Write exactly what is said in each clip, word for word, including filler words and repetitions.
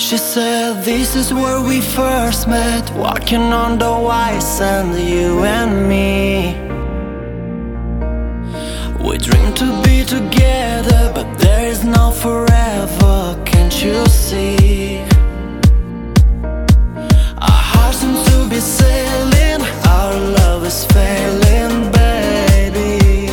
She said this is where we first met, walking on the white sand, you and me. We dream to be together, but there is no forever, can't you see? Our hearts seem to be sailing, our love is failing, baby.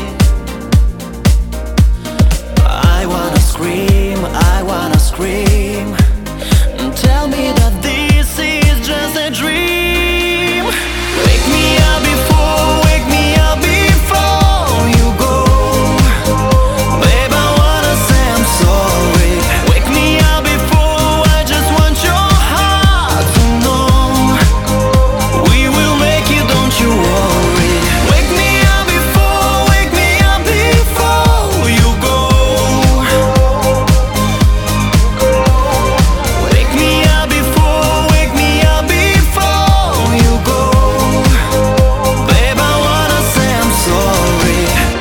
I wanna scream, I wanna scream. Tell me that this is just a dream. Wake me up before, wake me up before you go. Babe, I wanna say I'm sorry. Wake me up before, I just want your heart to know we will make it, don't you worry. Wake me up before, wake me up before you go. Wake me up before, wake me up before you go. Babe, I wanna say I'm sorry.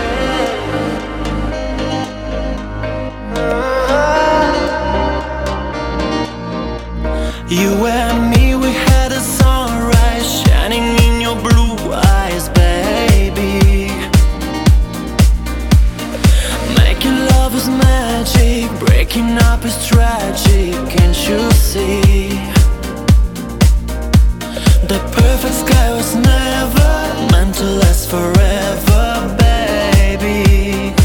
You and me, we had a sunrise shining in your blue eyes, baby. Making love is magic, breaking up is tragic, can't you see? The perfect sky was never meant to last forever, baby.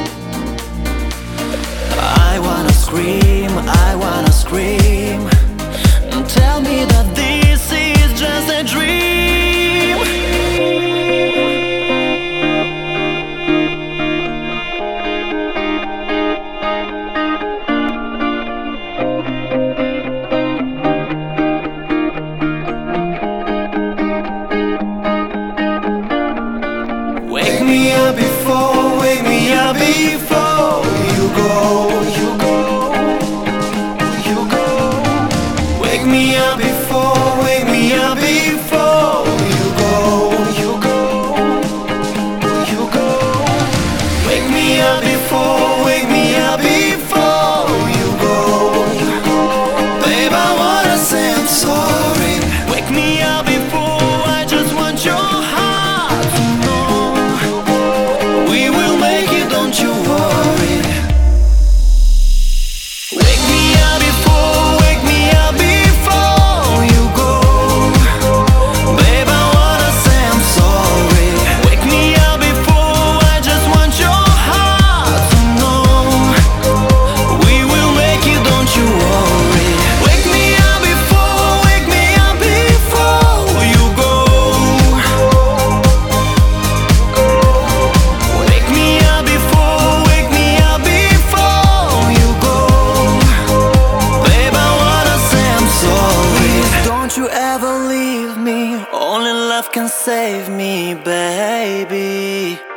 I wanna scream, I wanna scream. Tell me that this is just a dream. Wake me up before, wake me up before you go, you go, you go. Wake me up before, wake me up before you go, you go, you go. Wake me up before, wake me up before you go. Babe, I wanna say I'm sorry. Wake me up before, I just want your heart to know we will make it, don't you worry. Wake me up before, wake me up before you go. Babe, I wanna say I'm sorry. Wake me up before, I just want your heart to know we will make it, don't you worry. Wake me up before, wake me up before you go. Wake me up before, wake me up before you go. Babe, I wanna say I'm sorry. Don't you ever leave me, only love can save me, baby.